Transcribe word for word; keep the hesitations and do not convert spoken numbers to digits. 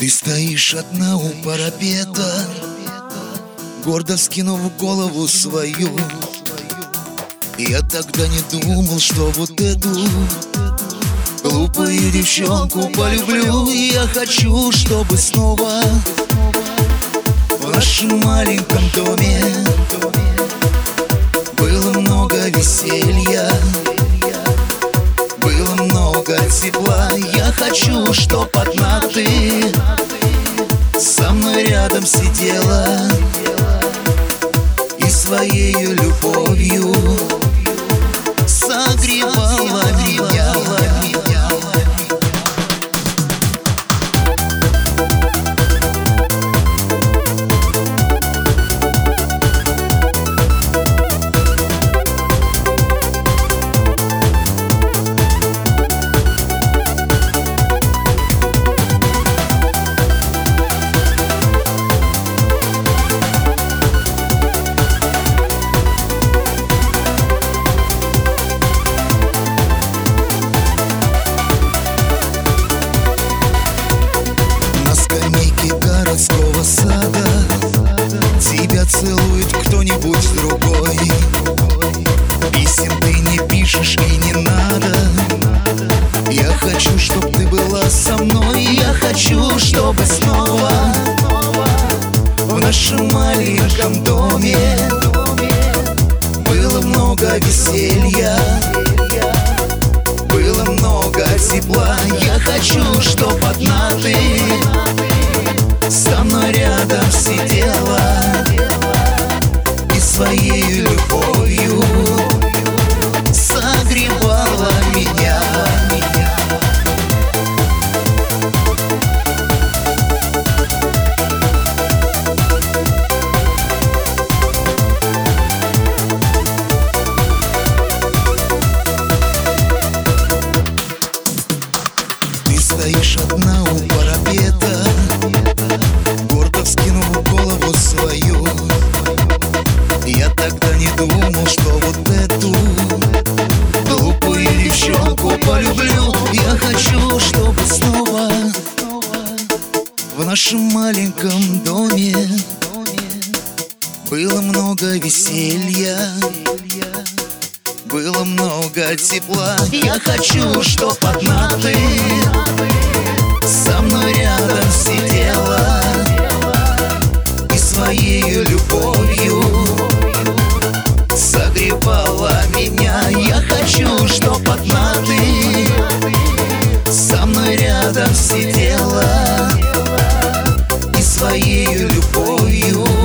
Ты стоишь одна у парапета, гордо вскинув голову свою. Я тогда не думал, что вот эту глупую девчонку полюблю. Я хочу, чтобы снова в нашем маленьком доме было много веселья, было много тепла. Я хочу, чтоб одна ты со мной рядом сидела и своей любовью согревала меня. Городского сада тебя целует кто-нибудь другой. Писем ты не пишешь и не надо. Я хочу, чтоб ты была со мной. Я хочу, чтобы снова в нашем маленьком доме было много веселья, было много тепла. Я хочу, чтоб одна ты со мной рядом сидела и своей любовью согревала меня. Ты стоишь одна у парапета, вскинув голову свою. Я тогда не думал, что вот эту глупую девчонку полюблю. Я хочу, чтобы снова в нашем маленьком доме было много веселья, было много тепла. Я хочу, чтоб одна ты со мной рядом сидела и своей любовью согревала меня. Я хочу, чтоб одна ты со мной рядом сидела и своей любовью